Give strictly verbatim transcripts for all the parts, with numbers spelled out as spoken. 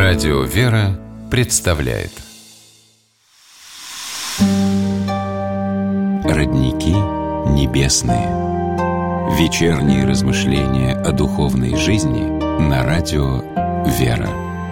Радио «Вера» представляет Родники небесные. Вечерние размышления о духовной жизни на радио «Вера».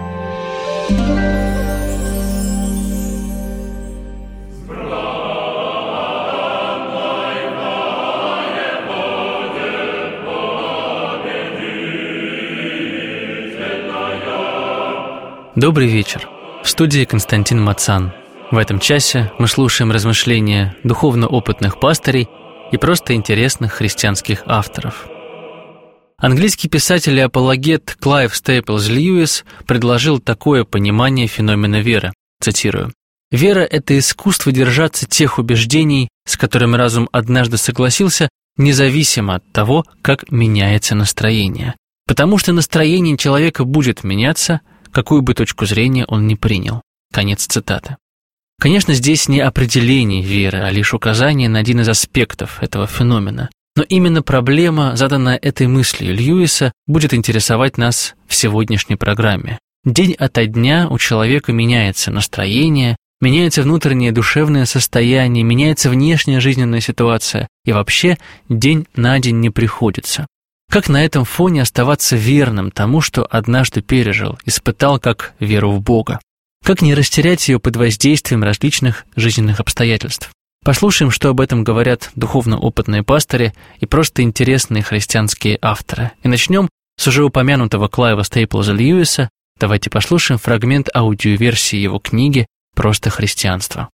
Добрый вечер. В студии Константин Мацан. В этом часе мы слушаем размышления духовно-опытных пастырей и просто интересных христианских авторов. Английский писатель и апологет Клайв Стейплз Льюис предложил такое понимание феномена веры. Цитирую. «Вера – это искусство держаться тех убеждений, с которыми разум однажды согласился, независимо от того, как меняется настроение. Потому что настроение человека будет меняться, какую бы точку зрения он ни принял». Конец цитаты. Конечно, здесь не определение веры, а лишь указание на один из аспектов этого феномена. Но именно проблема, заданная этой мыслью Льюиса, будет интересовать нас в сегодняшней программе. День ото дня у человека меняется настроение, меняется внутреннее душевное состояние, меняется внешняя жизненная ситуация, и вообще день на день не приходится. Как на этом фоне оставаться верным тому, что однажды пережил, испытал как веру в Бога? Как не растерять ее под воздействием различных жизненных обстоятельств? Послушаем, что об этом говорят духовно-опытные пастыри и просто интересные христианские авторы. И начнем с уже упомянутого Клайва Стейплза Льюиса. Давайте послушаем фрагмент аудиоверсии его книги «Просто христианство».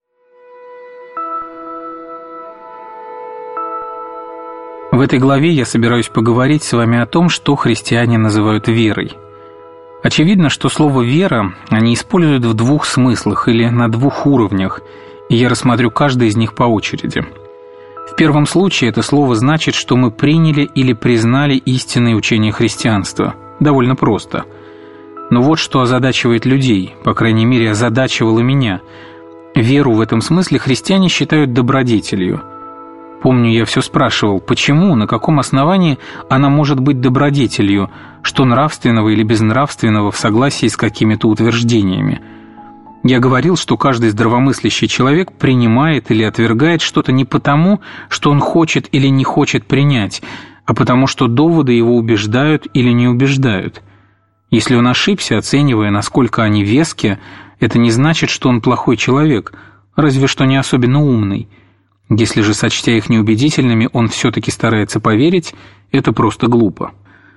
В этой главе я собираюсь поговорить с вами о том, что христиане называют верой. Очевидно, что слово «вера» они используют в двух смыслах или на двух уровнях, и я рассмотрю каждый из них по очереди. В первом случае это слово значит, что мы приняли или признали истинное учение христианства. Довольно просто. Но вот что озадачивает людей, по крайней мере, озадачивало меня. Веру в этом смысле христиане считают добродетелью. Помню, я все спрашивал, почему, на каком основании она может быть добродетелью, что нравственного или безнравственного в согласии с какими-то утверждениями. Я говорил, что каждый здравомыслящий человек принимает или отвергает что-то не потому, что он хочет или не хочет принять, а потому что доводы его убеждают или не убеждают. Если он ошибся, оценивая, насколько они веские, это не значит, что он плохой человек, разве что не особенно умный. Если же, сочтя их неубедительными, он все-таки старается поверить, это просто глупо.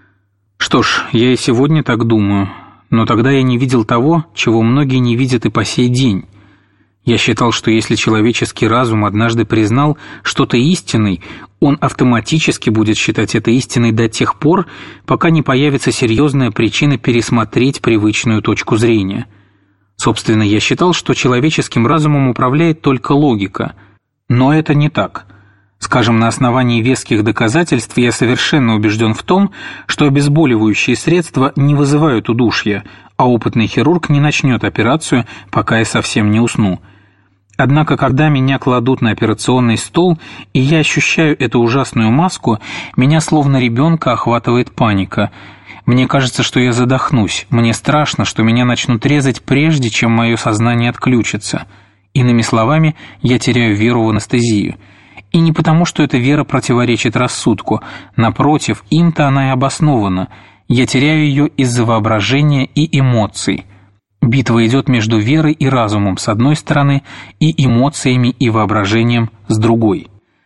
Что ж, я и сегодня так думаю, но тогда я не видел того, чего многие не видят и по сей день. Я считал, что если человеческий разум однажды признал что-то истиной, он автоматически будет считать это истиной до тех пор, пока не появится серьезная причина пересмотреть привычную точку зрения. Собственно, я считал, что человеческим разумом управляет только логика. Но это не так. Скажем, на основании веских доказательств я совершенно убежден в том, что обезболивающие средства не вызывают удушья, а опытный хирург не начнет операцию, пока я совсем не усну. Однако, когда меня кладут на операционный стол, и я ощущаю эту ужасную маску, меня словно ребенка охватывает паника. Мне кажется, что я задохнусь, мне страшно, что меня начнут резать прежде, чем мое сознание отключится. Иными словами, я теряю веру в анестезию. И не потому, что эта вера противоречит рассудку. Напротив, им-то она и обоснована. Я теряю ее из-за воображения и эмоций. Битва идет между верой и разумом с одной стороны и эмоциями и воображением с другой.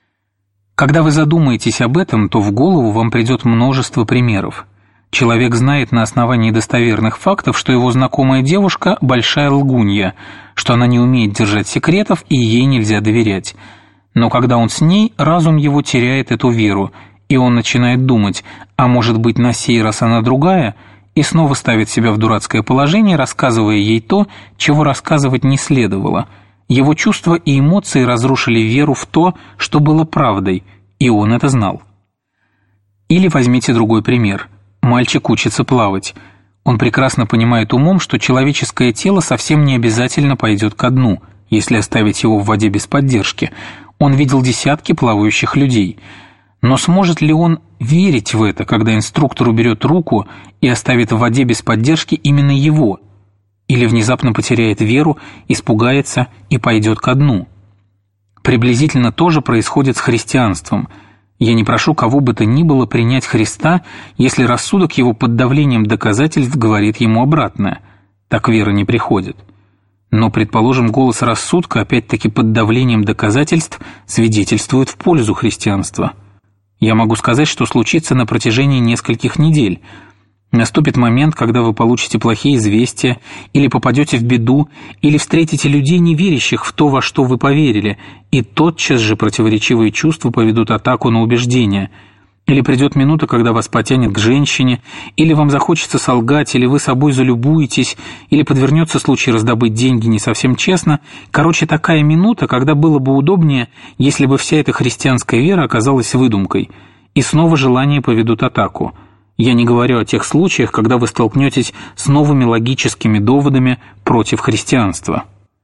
Когда вы задумаетесь об этом, то в голову вам придет множество примеров. Человек знает на основании достоверных фактов, что его знакомая девушка – большая лгунья, что она не умеет держать секретов и ей нельзя доверять. Но когда он с ней, разум его теряет эту веру, и он начинает думать, а может быть на сей раз она другая, и снова ставит себя в дурацкое положение, рассказывая ей то, чего рассказывать не следовало. Его чувства и эмоции разрушили веру в то, что было правдой, и он это знал. Или возьмите другой пример. Мальчик учится плавать. Он прекрасно понимает умом, что человеческое тело совсем не обязательно пойдет ко дну, если оставить его в воде без поддержки. Он видел десятки плавающих людей. Но сможет ли он верить в это, когда инструктор уберет руку и оставит в воде без поддержки именно его? или внезапно потеряет веру, испугается и пойдет ко дну. Приблизительно то же происходит с христианством. Я не прошу кого бы то ни было принять Христа, если рассудок его под давлением доказательств говорит ему обратное. Так вера не приходит. Но, предположим, голос рассудка, опять-таки под давлением доказательств, свидетельствует в пользу христианства. Я могу сказать, что случится на протяжении нескольких недель. Наступит момент, когда вы получите плохие известия, или попадете в беду, или встретите людей, не верящих в то, во что вы поверили, и тотчас же противоречивые чувства поведут атаку на убеждения. Или придет минута, когда вас потянет к женщине, или вам захочется солгать, или вы собой залюбуетесь, или подвернется случай раздобыть деньги не совсем честно. Короче, такая минута, когда было бы удобнее, если бы вся эта христианская вера оказалась выдумкой, и снова желания поведут атаку. Я не говорю о тех случаях, когда вы столкнетесь с новыми логическими доводами против христианства.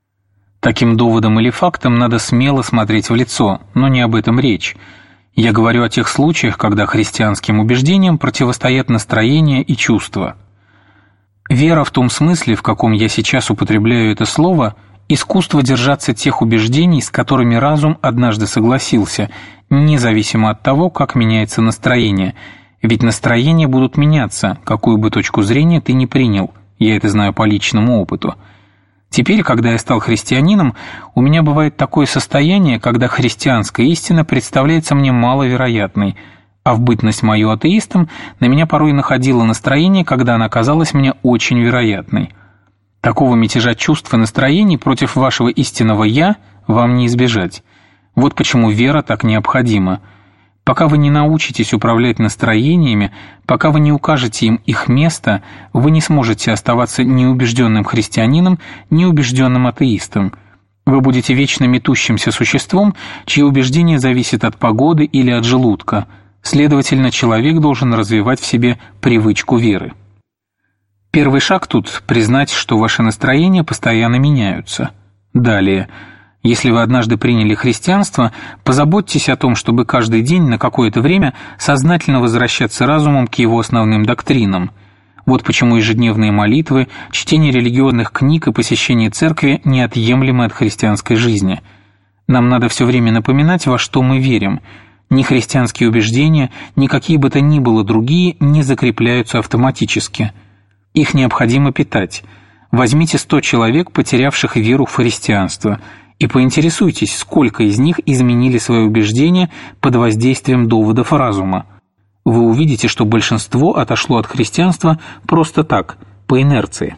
Таким доводом или фактом надо смело смотреть в лицо, но не об этом речь. Я говорю о тех случаях, когда христианским убеждениям противостоят настроения и чувства. Вера в том смысле, в каком я сейчас употребляю это слово, искусство держаться тех убеждений, с которыми разум однажды согласился, независимо от того, как меняется настроение. Ведь настроения будут меняться, какую бы точку зрения ты ни принял, я это знаю по личному опыту. Теперь, когда я стал христианином, у меня бывает такое состояние, когда христианская истина представляется мне маловероятной, а в бытность мою атеистом на меня порой находило настроение, когда она казалась мне очень вероятной. Такого мятежа чувств и настроений против вашего истинного «я» вам не избежать. Вот почему вера так необходима. Пока вы не научитесь управлять настроениями, пока вы не укажете им их место, вы не сможете оставаться ни убежденным христианином, ни убежденным атеистом. Вы будете вечно метущимся существом, чье убеждение зависит от погоды или от желудка. Следовательно, человек должен развивать в себе привычку веры. Первый шаг тут – признать, что ваши настроения постоянно меняются. Далее – если вы однажды приняли христианство, позаботьтесь о том, чтобы каждый день на какое-то время сознательно возвращаться разумом к его основным доктринам. Вот почему ежедневные молитвы, чтение религиозных книг и посещение церкви неотъемлемы от христианской жизни. Нам надо все время напоминать, во что мы верим. Ни христианские убеждения, ни какие бы то ни было другие не закрепляются автоматически. Их необходимо питать. Возьмите сто человек, потерявших веру в христианство, и поинтересуйтесь, сколько из них изменили свои убеждения под воздействием доводов разума. Вы увидите, что большинство отошло от христианства просто так, по инерции.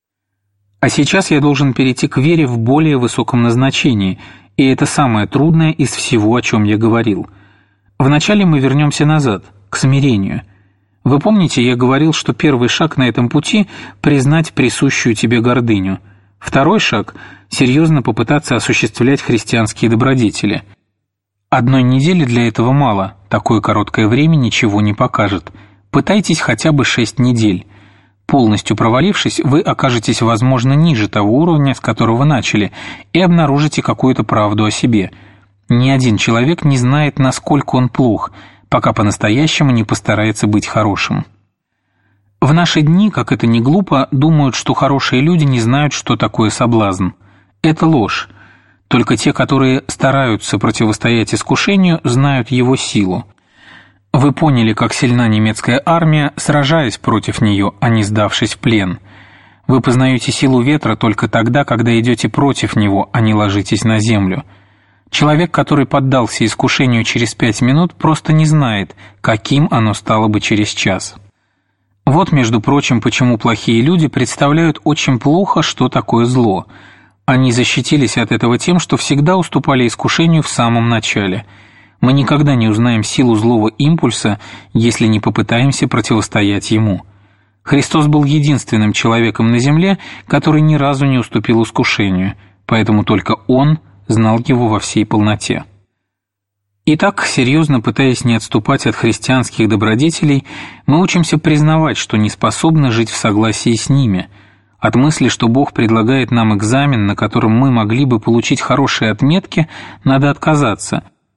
А сейчас я должен перейти к вере в более высоком назначении, и это самое трудное из всего, о чем я говорил. Вначале мы вернемся назад, к смирению. Вы помните, я говорил, что первый шаг на этом пути – признать присущую тебе гордыню. Второй шаг – серьезно попытаться осуществлять христианские добродетели. Одной недели для этого мало, такое короткое время ничего не покажет. Пытайтесь хотя бы шесть недель. Полностью провалившись, вы окажетесь, возможно, ниже того уровня, с которого начали, и обнаружите какую-то правду о себе. Ни один человек не знает, насколько он плох, пока по-настоящему не постарается быть хорошим. В наши дни, как это ни глупо, думают, что хорошие люди не знают, что такое соблазн. Это ложь. Только те, которые стараются противостоять искушению, знают его силу. Вы поняли, как сильна немецкая армия, сражаясь против нее, а не сдавшись в плен. Вы познаете силу ветра только тогда, когда идете против него, а не ложитесь на землю. Человек, который поддался искушению через пять минут, просто не знает, каким оно стало бы через час. Вот, между прочим, почему плохие люди представляют очень плохо, что такое зло. Они защитились от этого тем, что всегда уступали искушению в самом начале. Мы никогда не узнаем силу злого импульса, если не попытаемся противостоять ему. Христос был единственным человеком на земле, который ни разу не уступил искушению, поэтому только Он знал его во всей полноте. Итак, серьезно пытаясь не отступать от христианских добродетелей, мы учимся признавать, что не способны жить в согласии с ними. От мысли, что Бог предлагает нам экзамен, на котором мы могли бы получить хорошие отметки, надо отказаться.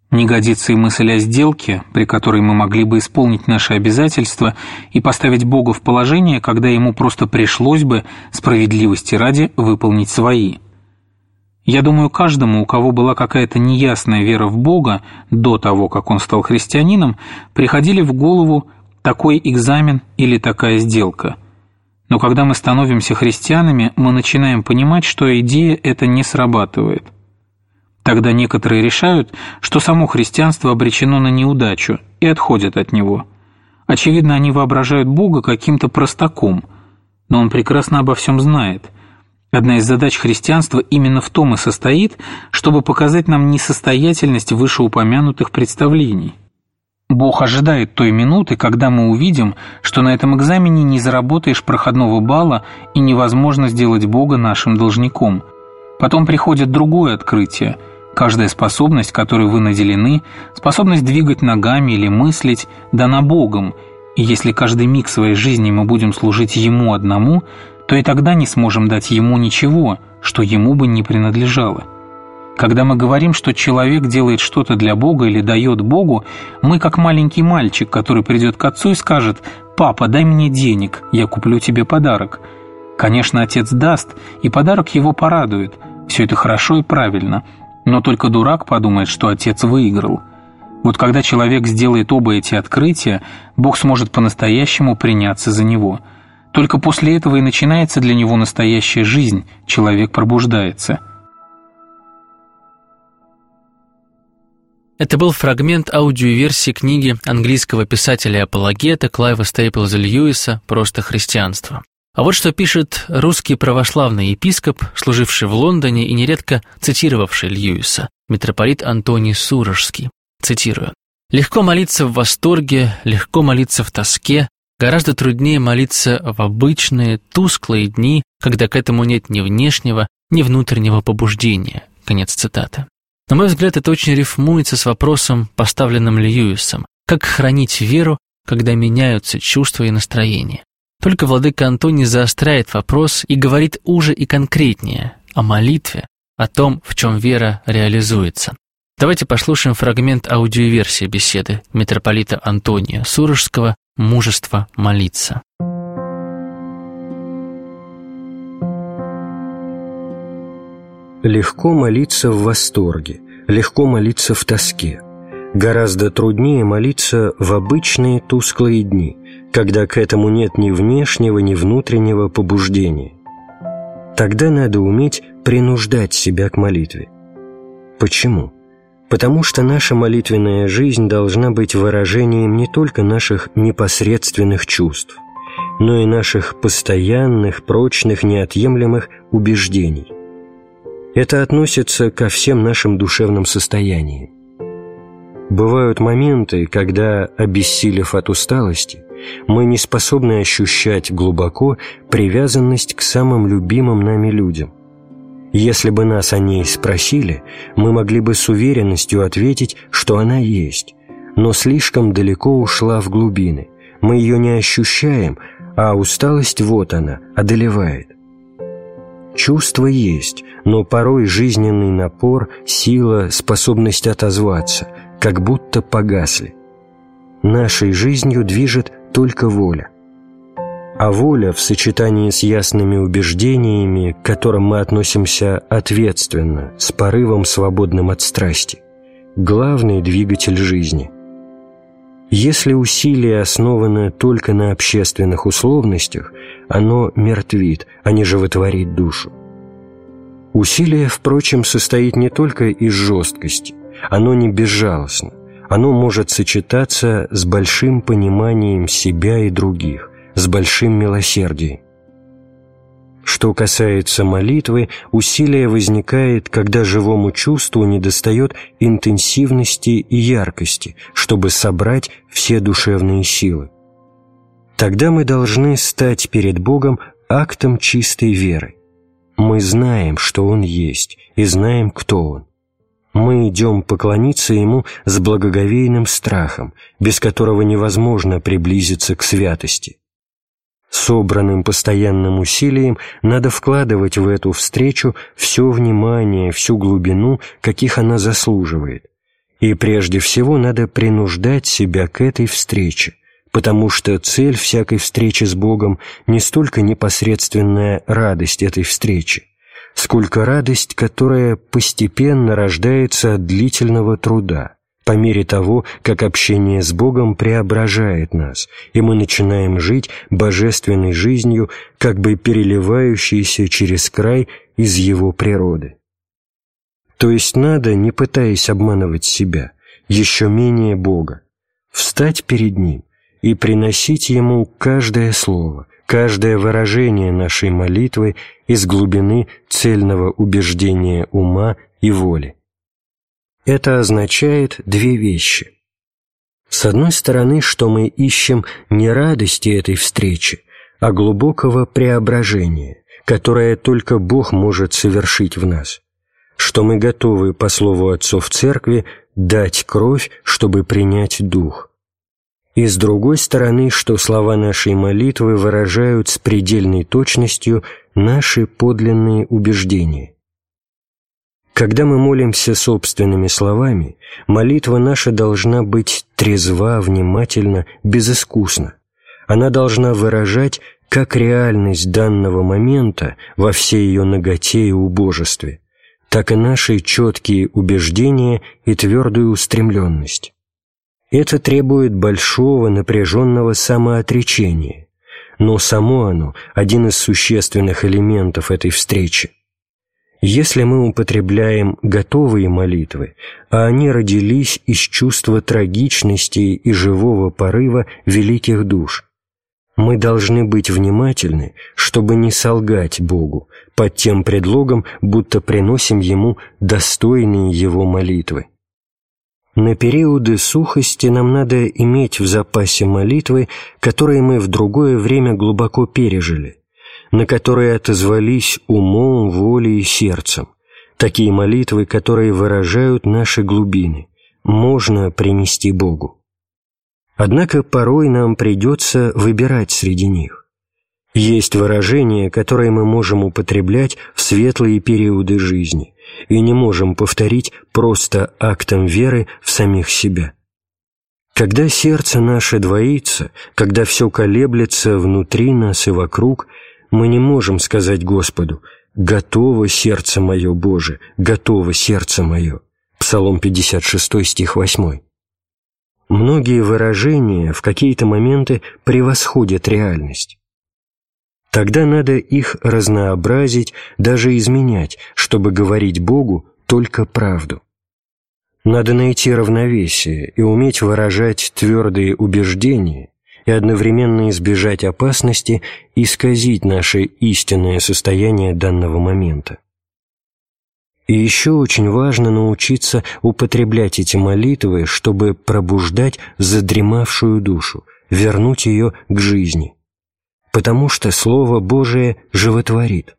Не годится и мысль о сделке, при которой мы могли бы исполнить наши обязательства и поставить Бога в положение, когда Ему просто пришлось бы, справедливости ради, выполнить свои. Я думаю, каждому, у кого была какая-то неясная вера в Бога до того, как он стал христианином, приходили в голову такой экзамен или такая сделка. Но когда мы становимся христианами, мы начинаем понимать, что идея эта не срабатывает. Тогда некоторые решают, что само христианство обречено на неудачу, и отходят от него. Очевидно, они воображают Бога каким-то простаком, но Он прекрасно обо всем знает. Одна из задач христианства именно в том и состоит, чтобы показать нам несостоятельность вышеупомянутых представлений. Бог ожидает той минуты, когда мы увидим, что на этом экзамене не заработаешь проходного балла и невозможно сделать Бога нашим должником. Потом приходит другое открытие. Каждая способность, которой вы наделены, способность двигать ногами или мыслить, дана Богом, и если каждый миг своей жизни мы будем служить Ему одному, то и тогда не сможем дать Ему ничего, что Ему бы не принадлежало. Когда мы говорим, что человек делает что-то для Бога или дает Богу, мы как маленький мальчик, который придет к отцу и скажет: «Папа, дай мне денег, я куплю тебе подарок». Конечно, отец даст, и подарок его порадует. Все это хорошо и правильно. Но только дурак подумает, что отец выиграл. Вот когда человек сделает оба эти открытия, Бог сможет по-настоящему приняться за него. Только после этого и начинается для него настоящая жизнь, человек пробуждается. Это был фрагмент аудиоверсии книги английского писателя и апологета Клайва Стейплза Льюиса «Просто христианство». А вот что пишет русский православный епископ, служивший в Лондоне и нередко цитировавший Льюиса, митрополит Антоний Сурожский. Цитирую: «Легко молиться в восторге, легко молиться в тоске, гораздо труднее молиться в обычные, тусклые дни, когда к этому нет ни внешнего, ни внутреннего побуждения». Конец цитаты. На мой взгляд, это очень рифмуется с вопросом, поставленным Льюисом: как хранить веру, когда меняются чувства и настроения? Только владыка Антоний заостряет вопрос и говорит уже и конкретнее о молитве, о том, в чем вера реализуется. Давайте послушаем фрагмент аудиоверсии беседы митрополита Антония Сурожского «Мужество молиться». Легко молиться в восторге, легко молиться в тоске. Гораздо труднее молиться в обычные тусклые дни, когда к этому нет ни внешнего, ни внутреннего побуждения. Тогда надо уметь принуждать себя к молитве. Почему? Потому что наша молитвенная жизнь должна быть выражением не только наших непосредственных чувств, но и наших постоянных, прочных, неотъемлемых убеждений. Это относится ко всем нашим душевным состояниям. Бывают моменты, когда, обессилев от усталости, мы не способны ощущать глубоко привязанность к самым любимым нами людям. Если бы нас о ней спросили, мы могли бы с уверенностью ответить, что она есть, но слишком далеко ушла в глубины. Мы ее не ощущаем, а усталость вот она, одолевает. Чувство есть, но порой жизненный напор, сила, способность отозваться как будто погасли. Нашей жизнью движет только воля. А воля в сочетании с ясными убеждениями, к которым мы относимся ответственно, с порывом, свободным от страсти, главный двигатель жизни. Если усилие основано только на общественных условностях, оно мертвит, а не животворит душу. Усилие, впрочем, состоит не только из жесткости, оно не безжалостно, оно может сочетаться с большим пониманием себя и других, с большим милосердием. Что касается молитвы, усилие возникает, когда живому чувству недостает интенсивности и яркости, чтобы собрать все душевные силы. Тогда мы должны стать перед Богом актом чистой веры. Мы знаем, что Он есть, и знаем, кто Он. Мы идем поклониться Ему с благоговейным страхом, без которого невозможно приблизиться к святости. Собранным постоянным усилием надо вкладывать в эту встречу все внимание, всю глубину, каких она заслуживает, И прежде всего надо принуждать себя к этой встрече, потому что цель всякой встречи с Богом не столько непосредственная радость этой встречи, сколько радость, которая постепенно рождается от длительного труда, по мере того, как общение с Богом преображает нас, и мы начинаем жить божественной жизнью, как бы переливающейся через край из Его природы. То есть надо, не пытаясь обманывать себя, еще менее Бога, встать перед Ним и приносить Ему каждое слово, каждое выражение нашей молитвы из глубины цельного убеждения ума и воли. Это означает две вещи. С одной стороны, что мы ищем не радости этой встречи, а глубокого преображения, которое только Бог может совершить в нас, что мы готовы, по слову отцов Церкви, дать кровь, чтобы принять дух. И с другой стороны, что слова нашей молитвы выражают с предельной точностью наши подлинные убеждения. Когда мы молимся собственными словами, молитва наша должна быть трезва, внимательна, безыскусна. Она должна выражать как реальность данного момента во всей ее наготе и убожестве, так и наши четкие убеждения и твердую устремленность. Это требует большого напряженного самоотречения, но само оно – один из существенных элементов этой встречи. Если мы употребляем готовые молитвы, а они родились из чувства трагичности и живого порыва великих душ, мы должны быть внимательны, чтобы не солгать Богу под тем предлогом, будто приносим Ему достойные Его молитвы. На периоды сухости нам надо иметь в запасе молитвы, которые мы в другое время глубоко пережили, на которые отозвались умом, волей и сердцем, такие молитвы, которые выражают наши глубины, можно принести Богу. Однако порой нам придется выбирать среди них. Есть выражения, которые мы можем употреблять в светлые периоды жизни и не можем повторить просто актом веры в самих себя. Когда сердце наше двоится, когда все колеблется внутри нас и вокруг, мы не можем сказать Господу: «Готово сердце мое, Боже, готово сердце мое». Псалом пятьдесят шесть, стих восемь. Многие выражения в какие-то моменты превосходят реальность. Тогда надо их разнообразить, даже изменять, чтобы говорить Богу только правду. Надо найти равновесие и уметь выражать твердые убеждения и одновременно избежать опасности исказить наше истинное состояние данного момента. И еще очень важно научиться употреблять эти молитвы, чтобы пробуждать задремавшую душу, вернуть ее к жизни, потому что Слово Божие животворит.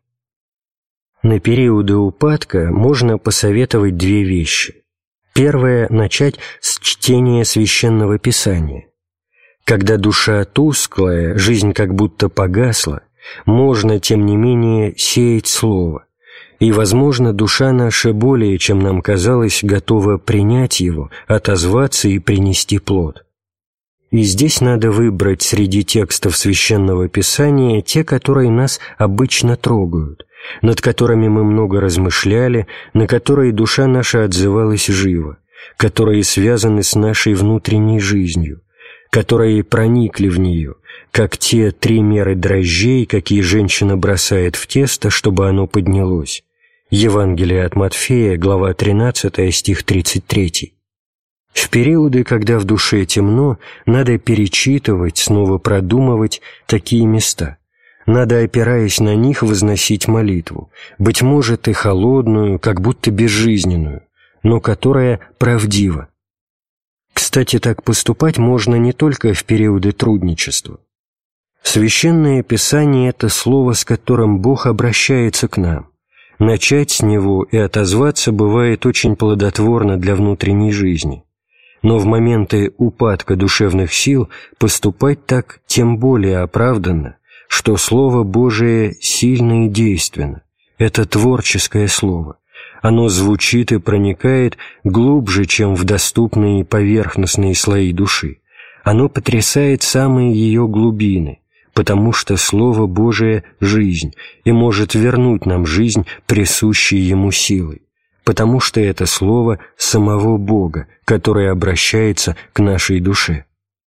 На периоды упадка можно посоветовать две вещи. Первое – начать с чтения Священного Писания. Когда душа тусклая, жизнь как будто погасла, можно, тем не менее, сеять Слово. И, возможно, душа наша более, чем нам казалось, готова принять его, отозваться и принести плод. И здесь надо выбрать среди текстов Священного Писания те, которые нас обычно трогают, над которыми мы много размышляли, на которые душа наша отзывалась живо, которые связаны с нашей внутренней жизнью, которые проникли в нее, как те три меры дрожжей, какие женщина бросает в тесто, чтобы оно поднялось. Евангелие от Матфея, глава тринадцатая, стих тридцать три. В периоды, когда в душе темно, надо перечитывать, снова продумывать такие места. Надо, опираясь на них, возносить молитву, быть может и холодную, как будто безжизненную, но которая правдива. Кстати, так поступать можно не только в периоды трудничества. Священное Писание – это слово, с которым Бог обращается к нам. Начать с него и отозваться бывает очень плодотворно для внутренней жизни. Но в моменты упадка душевных сил поступать так тем более оправданно, что Слово Божие сильно и действенно. Это творческое Слово. Оно звучит и проникает глубже, чем в доступные поверхностные слои души. Оно потрясает самые ее глубины, потому что Слово Божие – жизнь, и может вернуть нам жизнь, присущей Ему силой, потому что это Слово самого Бога, которое обращается к нашей душе.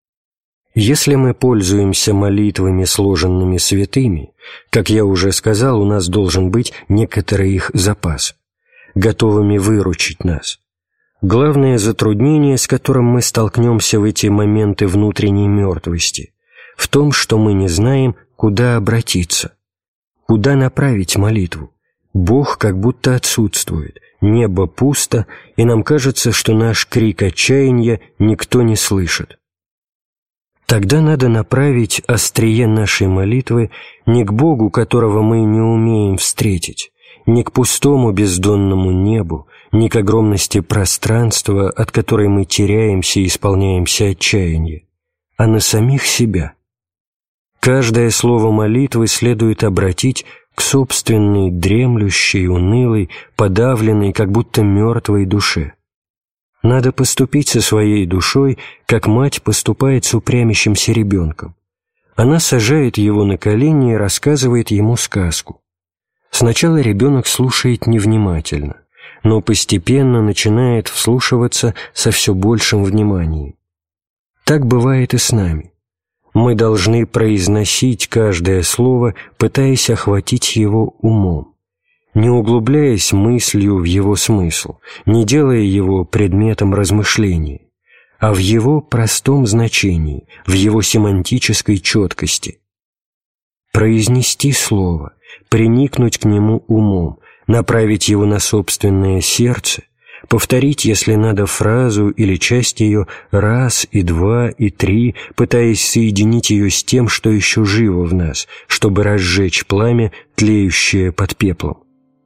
Если мы пользуемся молитвами, сложенными святыми, как я уже сказал, у нас должен быть некоторый их запас, готовыми выручить нас. Главное затруднение, с которым мы столкнемся в эти моменты внутренней мертвости, в том, что мы не знаем, куда обратиться, куда направить молитву. Бог как будто отсутствует, небо пусто, и нам кажется, что наш крик отчаяния никто не слышит. Тогда надо направить острие нашей молитвы не к Богу, которого мы не умеем встретить, не к пустому бездонному небу, не к огромности пространства, от которой мы теряемся и исполняемся отчаяния, а на самих себя. Каждое слово молитвы следует обратить к собственной дремлющей, унылой, подавленной, как будто мертвой душе. Надо поступить со своей душой, как мать поступает с упрямящимся ребенком. Она сажает его на колени и рассказывает ему сказку. Сначала ребенок слушает невнимательно, но постепенно начинает вслушиваться со все большим вниманием. Так бывает и с нами. Мы должны произносить каждое слово, пытаясь охватить его умом, не углубляясь мыслью в его смысл, не делая его предметом размышления, а в его простом значении, в его семантической четкости. Произнести слово, приникнуть к нему умом, направить его на собственное сердце, повторить, если надо, фразу или часть ее раз и два и три, пытаясь соединить ее с тем, что еще живо в нас, чтобы разжечь пламя, тлеющее под пеплом.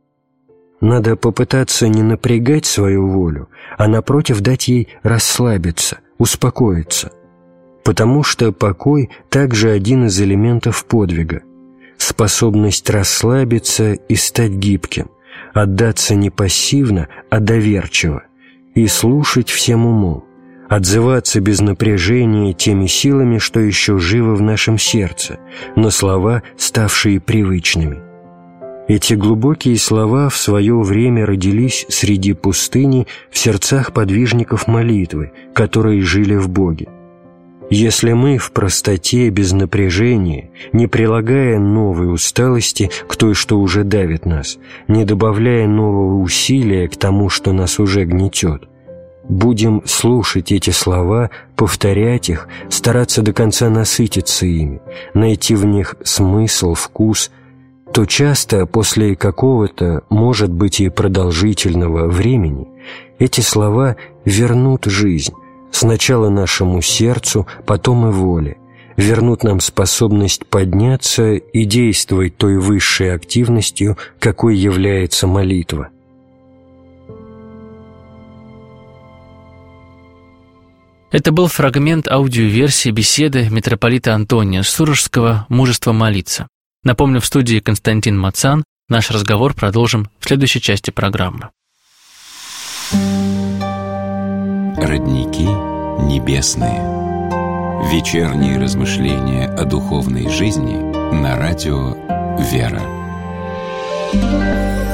Надо попытаться не напрягать свою волю, а напротив дать ей расслабиться, успокоиться, потому что покой также один из элементов подвига, способность расслабиться и стать гибким, отдаться не пассивно, а доверчиво, и слушать всем умом, отзываться без напряжения теми силами, что еще живы в нашем сердце, на слова, ставшие привычными. Эти глубокие слова в свое время родились среди пустыни в сердцах подвижников молитвы, которые жили в Боге. Если мы в простоте, без напряжения, не прилагая новой усталости к той, что уже давит нас, не добавляя нового усилия к тому, что нас уже гнетет, будем слушать эти слова, повторять их, стараться до конца насытиться ими, найти в них смысл, вкус, то часто после какого-то, может быть и продолжительного времени, эти слова вернут жизнь, сначала нашему сердцу, потом и воле, вернут нам способность подняться и действовать той высшей активностью, какой является молитва. Это был фрагмент аудиоверсии беседы митрополита Антония Сурожского «Мужество молиться». Напомню, в студии Константин Мацан. Наш разговор продолжим в следующей части программы. Родники небесные. Вечерние размышления о духовной жизни на радио «Вера».